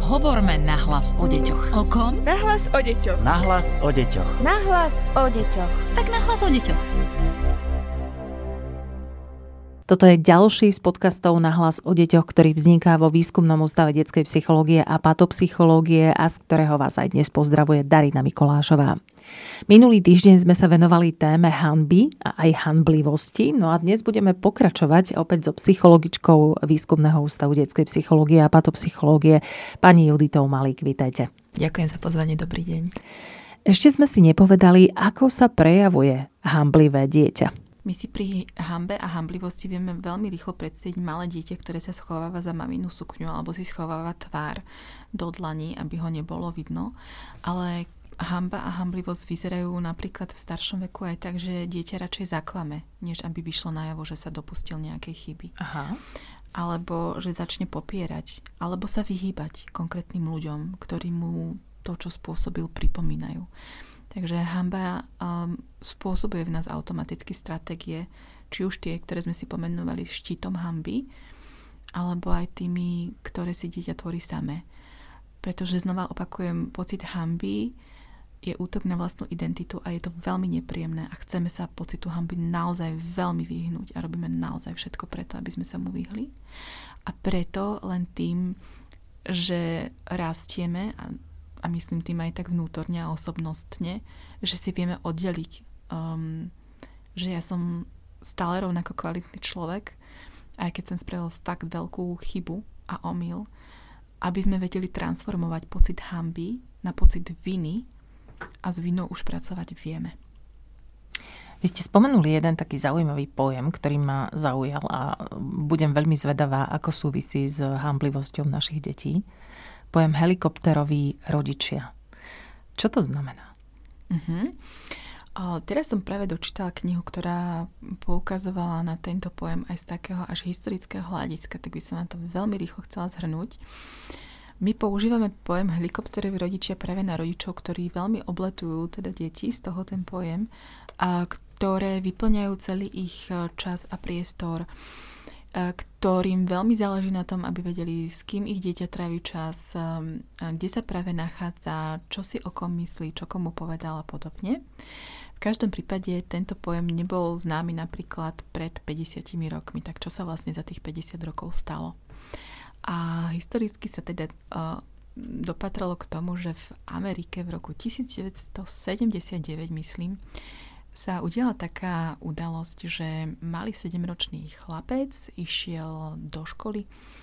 Hovorme nahlas o deťoch. O kom? Nahlas o deťoch. Nahlas o deťoch. Nahlas o deťoch. Tak nahlas o deťoch. Toto je ďalší z podcastov Nahlas o deťoch, ktorý vzniká vo Výskumnom ústave detskej psychológie a patopsychológie a z ktorého vás aj dnes pozdravuje Darina Mikolášová. Minulý týždeň sme sa venovali téme hanby a aj hanblivosti, no a dnes budeme pokračovať opäť so psychologičkou Výskumného ústavu detskej psychológie a patopsychológie pani Juditou Malík. Vítajte. Ďakujem za pozvanie, dobrý deň. Ešte sme si nepovedali, ako sa prejavuje hanblivé dieťa. My si pri hanbe a hanblivosti vieme veľmi rýchlo predstaviť malé dieťa, ktoré sa schováva za maminu sukňu alebo si schováva tvár do dlaní, aby ho nebolo vidno. Ale hanba a hanblivosť vyzerajú napríklad v staršom veku aj tak, že dieťa radšej zaklame, než aby vyšlo najavo, že sa dopustil nejakej chyby. Aha. Alebo že začne popierať, alebo sa vyhýbať konkrétnym ľuďom, ktorí mu to, čo spôsobil, pripomínajú. Takže hanba spôsobuje v nás automaticky stratégie, či už tie, ktoré sme si pomenovali štítom hanby, alebo aj tými, ktoré si dieťa tvorí samé. Pretože znova opakujem, pocit hanby je útok na vlastnú identitu a je to veľmi nepríjemné a chceme sa pocitu hanby naozaj veľmi vyhnúť a robíme naozaj všetko preto, aby sme sa mu vyhli. A preto len tým, že rastieme a myslím tým aj tak vnútorne a osobnostne, že si vieme oddeliť, že ja som stále rovnako kvalitný človek, aj keď som spravil fakt veľkú chybu a omyl, aby sme vedeli transformovať pocit hanby na pocit viny a s vinou už pracovať vieme. Vy ste spomenuli jeden taký zaujímavý pojem, ktorý ma zaujal a budem veľmi zvedavá, ako súvisí s hanblivosťou našich detí. Pojem helikopteroví rodičia. Čo to znamená? Teraz som práve dočítala knihu, ktorá poukazovala na tento pojem aj z takého až historického hľadiska, tak by som na to veľmi rýchlo chcela zhrnúť. My používame pojem helikopteroví rodičia práve na rodičov, ktorí veľmi obletujú teda deti, z toho ten pojem, a ktoré vyplňajú celý ich čas a priestor, ktorým veľmi záleží na tom, aby vedeli, s kým ich dieťa trávi čas, kde sa práve nachádza, čo si o kom myslí, čo komu povedal a podobne. V každom prípade tento pojem nebol známy napríklad pred 50 rokmi, tak čo sa vlastne za tých 50 rokov stalo? A historicky sa teda dopatralo k tomu, že v Amerike v roku 1979, myslím, sa udiala taká udalosť, že malý 7-ročný chlapec išiel do školy.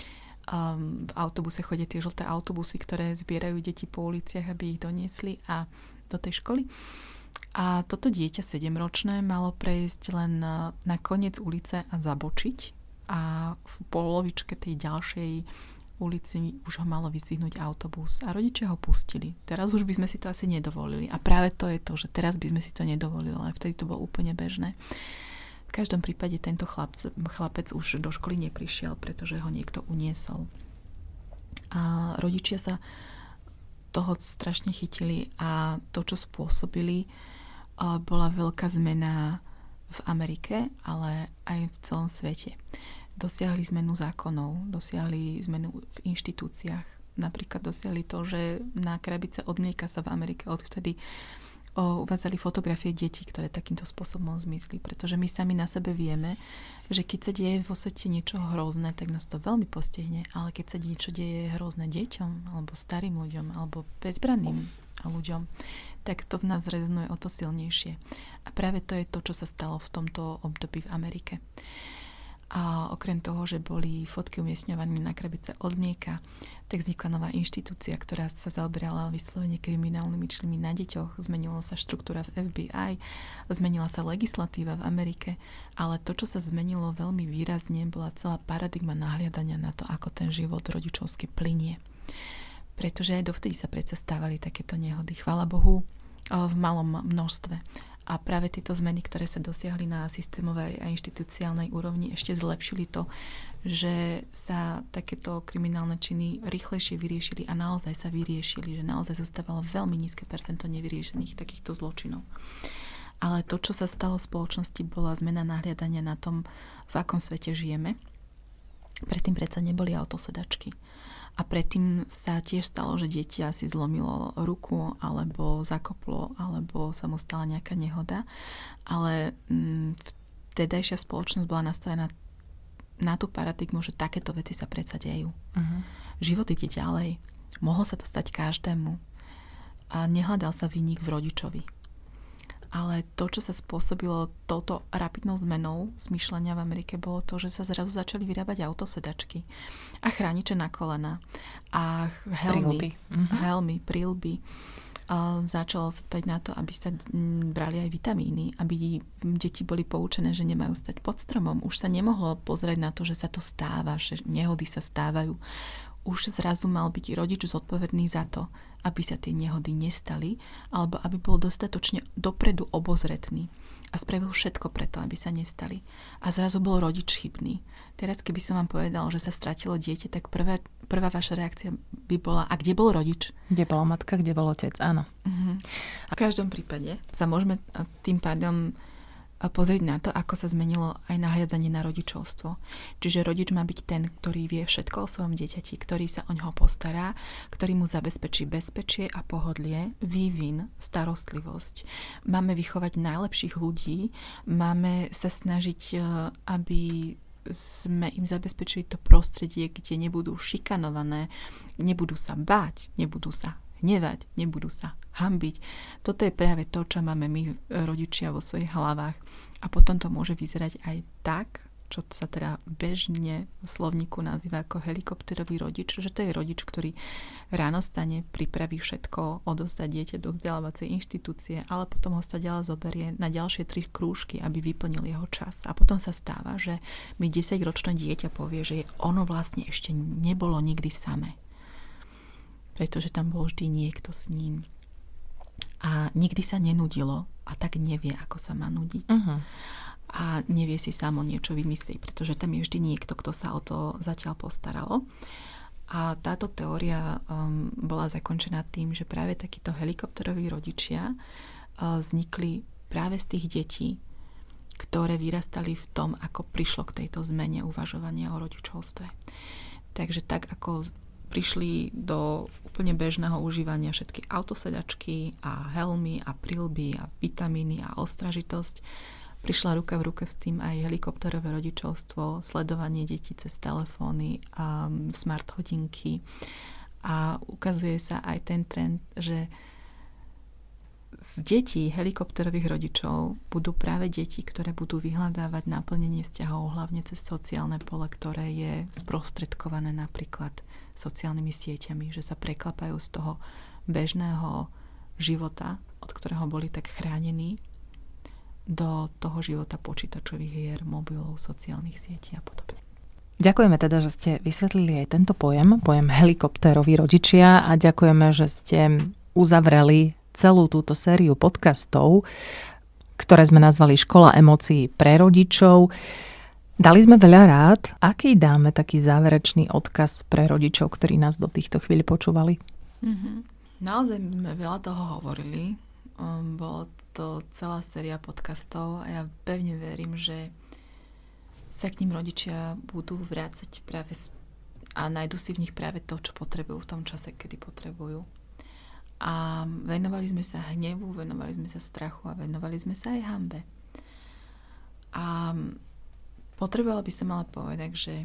V autobuse chodia tie žlté autobusy, ktoré zbierajú deti po uliciach, aby ich doniesli a do tej školy. A toto dieťa 7-ročné malo prejsť len na koniec ulice a zabočiť. A v polovičke tej ďalšej ulici už ho malo vyzvihnúť autobus a rodičia ho pustili. Teraz už by sme si to asi nedovolili a práve to je to, že teraz by sme si to nedovolili, ale vtedy to bolo úplne bežné. V každom prípade tento chlapec už do školy neprišiel, pretože ho niekto uniesol. A rodičia sa toho strašne chytili a to, čo spôsobili, bola veľká zmena v Amerike, ale aj v celom svete. Dosiahli zmenu zákonov, dosiahli zmenu v inštitúciách. Napríklad dosiahli to, že na krabice od mlieka sa v Amerike odvtedy uvádzali fotografie detí, ktoré takýmto spôsobom zmizli. Pretože my sami na sebe vieme, že keď sa deje vo svete niečo hrozné, tak nás to veľmi postihne. Ale keď sa niečo deje hrozné deťom, alebo starým ľuďom, alebo bezbranným ľuďom, tak to v nás rezonuje o to silnejšie. A práve to je to, čo sa stalo v tomto období v Amerike. A okrem toho, že boli fotky umiestňované na krabice od mlieka, tak vznikla nová inštitúcia, ktorá sa zaoberala vyslovene kriminálnymi činmi na deťoch. Zmenila sa štruktúra v FBI, zmenila sa legislatíva v Amerike, ale to, čo sa zmenilo veľmi výrazne, bola celá paradigma nahliadania na to, ako ten život rodičovsky plynie. Pretože aj dovtedy sa predsa stávali takéto nehody. Chvála Bohu, v malom množstve. A práve tieto zmeny, ktoré sa dosiahli na systémovej a inštitúciálnej úrovni, ešte zlepšili to, že sa takéto kriminálne činy rýchlejšie vyriešili a naozaj sa vyriešili, že naozaj zostávalo veľmi nízke percento nevyriešených takýchto zločinov. Ale to, čo sa stalo v spoločnosti, bola zmena nahliadania na tom, v akom svete žijeme. Predtým predsa neboli autosedačky. A predtým sa tiež stalo, že dieťa si zlomilo ruku, alebo zakoplo, alebo sa mu stala nejaká nehoda. Ale vtedajšia spoločnosť bola nastavená na tú paradigmu, že takéto veci sa predsa dejú. Život ide ďalej. Mohlo sa to stať každému. A nehľadal sa vinník v rodičovi. Ale to, čo sa spôsobilo touto rapidnou zmenou zmýšľania v Amerike, bolo to, že sa zrazu začali vyrábať autosedačky a chrániče na kolena a helmy, príľby. Začalo sa dbať na to, aby sa brali aj vitamíny, aby deti boli poučené, že nemajú stať pod stromom. Už sa nemohlo pozrieť na to, že sa to stáva, že nehody sa stávajú. Už zrazu mal byť rodič zodpovedný za to, aby sa tie nehody nestali, alebo aby bol dostatočne dopredu obozretný a spravil všetko preto, aby sa nestali. A zrazu bol rodič chybný. Teraz, keby som vám povedal, že sa stratilo dieťa, tak prvá vaša reakcia by bola, a kde bol rodič? Kde bola matka, kde bol otec, áno. A v každom prípade sa môžeme tým pádom pozrieť na to, ako sa zmenilo aj nahliadanie na rodičovstvo. Čiže rodič má byť ten, ktorý vie všetko o svojom dieťati, ktorý sa o ňoho postará, ktorý mu zabezpečí bezpečie a pohodlie, vývin, starostlivosť. Máme vychovať najlepších ľudí, máme sa snažiť, aby sme im zabezpečili to prostredie, kde nebudú šikanované, nebudú sa báť, nebudú sa hnevať, nebudú sa hanbiť. Toto je práve to, čo máme my rodičia vo svojich hlavách. A potom to môže vyzerať aj tak, čo sa teda bežne v slovníku nazýva ako helikopterový rodič, že to je rodič, ktorý ráno stane, pripraví všetko, odovzdá dieťa do vzdelávacej inštitúcie, ale potom ho sa ďalej zoberie na ďalšie 3 krúžky, aby vyplnil jeho čas. A potom sa stáva, že mi 10-ročné dieťa povie, že ono vlastne ešte nebolo nikdy samé. Pretože tam bol vždy niekto s ním. A nikdy sa nenudilo a tak nevie, ako sa má nudiť. A nevie si samo niečo vymyslieť, pretože tam je vždy niekto, kto sa o to zatiaľ postaralo. A táto teória bola zakončená tým, že práve takíto helikopteroví rodičia vznikli práve z tých detí, ktoré vyrastali v tom, ako prišlo k tejto zmene uvažovania o rodičovstve. Takže tak, ako prišli do úplne bežného užívania všetky autosedačky a helmy a príľby a vitamíny a ostražitosť, prišla ruka v ruke s tým aj helikopterové rodičovstvo, sledovanie detí cez telefóny a smart hodinky. A ukazuje sa aj ten trend, že z detí helikopterových rodičov budú práve deti, ktoré budú vyhľadávať naplnenie vzťahov, hlavne cez sociálne pole, ktoré je sprostredkované napríklad sociálnymi sieťami, že sa preklapajú z toho bežného života, od ktorého boli tak chránení, do toho života počítačových hier, mobilov, sociálnych sietí a podobne. Ďakujeme teda, že ste vysvetlili aj tento pojem helikoptéroví rodičia, a ďakujeme, že ste uzavreli celú túto sériu podcastov, ktoré sme nazvali Škola emócií pre rodičov. Dali sme veľa rád. Aký dáme taký záverečný odkaz pre rodičov, ktorí nás do týchto chvíľ počúvali? Naozaj sme veľa toho hovorili. Bolo to celá séria podcastov a ja pevne verím, že sa k ním rodičia budú vrácať práve a nájdu si v nich práve to, čo potrebujú v tom čase, kedy potrebujú. A venovali sme sa hnevu, venovali sme sa strachu a venovali sme sa aj hanbe. A potrebovala by som ale povedať, že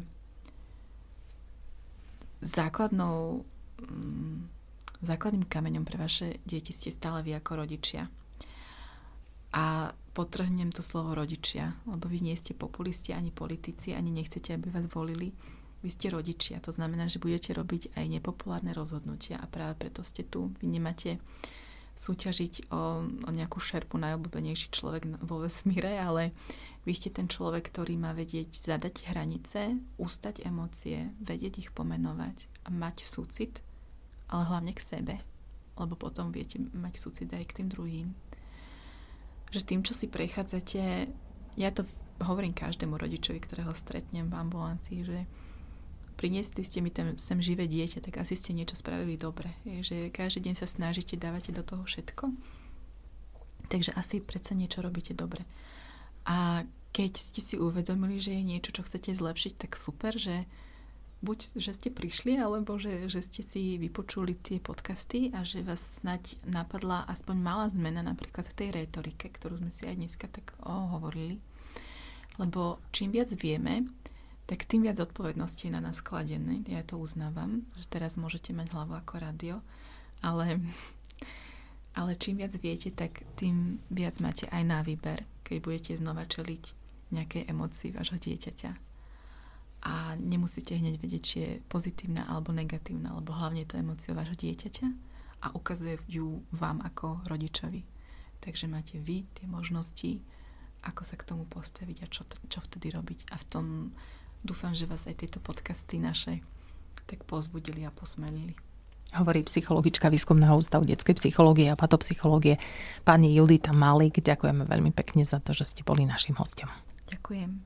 základným kameňom pre vaše deti ste stále vy ako rodičia. A podtrhnem to slovo rodičia, lebo vy nie ste populisti ani politici, ani nechcete, aby vás volili. Vy ste rodičia, to znamená, že budete robiť aj nepopulárne rozhodnutia a práve preto ste tu. Vy nemáte súťažiť o nejakú šerpu najobľúbenejší človek vo vesmíre, ale vy ste ten človek, ktorý má vedieť zadať hranice, ustať emócie, vedieť ich pomenovať a mať súcit, ale hlavne k sebe, lebo potom viete mať súcit aj k tým druhým. Že tým, čo si prechádzate, ja to hovorím každému rodičovi, ktorého stretnem v ambulancii, že priniesli ste mi sem živé dieťa, tak asi ste niečo spravili dobre. Že každý deň sa snažíte, dávate do toho všetko. Takže asi predsa niečo robíte dobre. A keď ste si uvedomili, že je niečo, čo chcete zlepšiť, tak super, že buď, že ste prišli, alebo že ste si vypočuli tie podcasty a že vás snáď napadla aspoň malá zmena napríklad v tej rétorike, ktorú sme si aj dneska tak hovorili. Lebo čím viac vieme, tak tým viac odpovednosti je na nás kladené. Ja to uznávam, že teraz môžete mať hlavu ako rádio, ale čím viac viete, tak tým viac máte aj na výber, keď budete znova čeliť nejakej emócii vášho dieťaťa. A nemusíte hneď vedieť, či je pozitívna alebo negatívna, lebo hlavne je to emócia vášho dieťaťa a ukazuje ju vám ako rodičovi. Takže máte vy tie možnosti, ako sa k tomu postaviť a čo vtedy robiť. A v tom dúfam, že vás aj tieto podcasty naše tak povzbudili a posmelili. Hovorí psychologička Výskumného ústavu detskej psychológie a patopsychológie pani Judita Malík. Ďakujeme veľmi pekne za to, že ste boli našim hosťom. Ďakujem.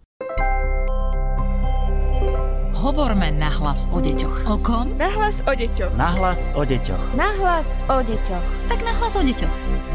Hovorme nahlas o deťoch. O kom? Nahlas o deťoch. Nahlas o deťoch. Nahlas o deťoch. Tak nahlas o deťoch.